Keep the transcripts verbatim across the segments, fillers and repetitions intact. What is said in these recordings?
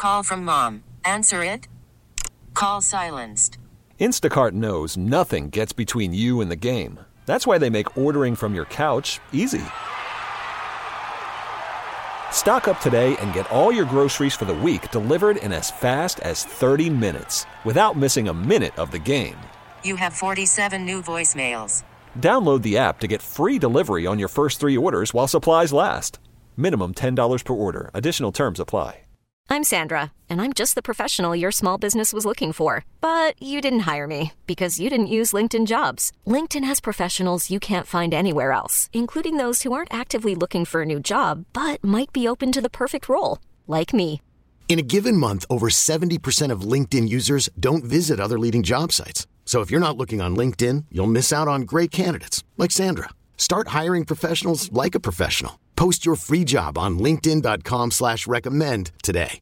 call from mom. Answer it. Call silenced. Instacart knows nothing gets between you and the game. That's why they make ordering from your couch easy. Stock up today and get all your groceries for the week delivered in as fast as thirty minutes without missing a minute of the game. You have forty-seven new voicemails. Download the app to get free delivery on your first three orders while supplies last. Minimum ten dollars per order. Additional terms apply. I'm Sandra, and I'm just the professional your small business was looking for. But you didn't hire me because you didn't use LinkedIn Jobs. LinkedIn has professionals you can't find anywhere else, including those who aren't actively looking for a new job, but might be open to the perfect role, like me. In a given month, over seventy percent of LinkedIn users don't visit other leading job sites. So if you're not looking on LinkedIn, you'll miss out on great candidates like Sandra. Start hiring professionals like a professional. Post your free job on linkedin.com slash recommend today.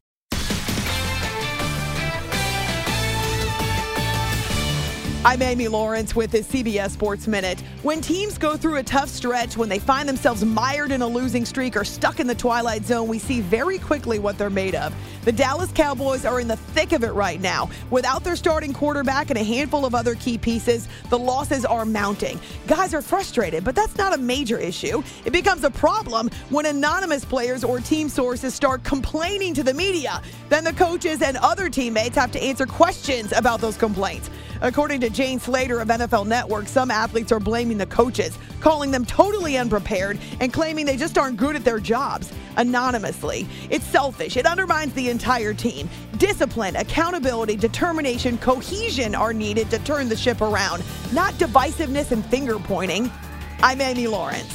I'm Amy Lawrence with the C B S Sports Minute. When teams go through a tough stretch, when they find themselves mired in a losing streak or stuck in the twilight zone, we see very quickly what they're made of. The Dallas Cowboys are in the thick of it right now. Without their starting quarterback and a handful of other key pieces, the losses are mounting. Guys are frustrated, but that's not a major issue. It becomes a problem when anonymous players or team sources start complaining to the media. Then the coaches and other teammates have to answer questions about those complaints. According to Jane Slater of N F L Network, some athletes are blaming the coaches, calling them totally unprepared and claiming they just aren't good at their jobs anonymously. It's selfish. It undermines the entire team. Discipline, accountability, determination, cohesion are needed to turn the ship around, not divisiveness and finger pointing. I'm Amy Lawrence.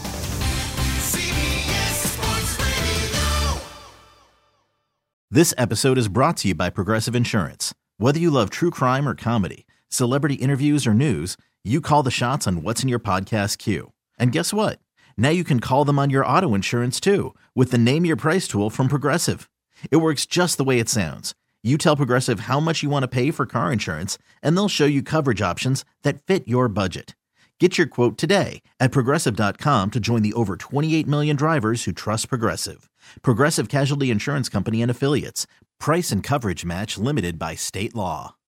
This episode is brought to you by Progressive Insurance. Whether you love true crime or comedy, celebrity interviews or news, you call the shots on what's in your podcast queue. And guess what? Now you can call them on your auto insurance too with the Name Your Price tool from Progressive. It works just the way it sounds. You tell Progressive how much you want to pay for car insurance, and they'll show you coverage options that fit your budget. Get your quote today at Progressive dot com to join the over twenty-eight million drivers who trust Progressive. Progressive Casualty Insurance Company and Affiliates. Price and coverage match limited by state law.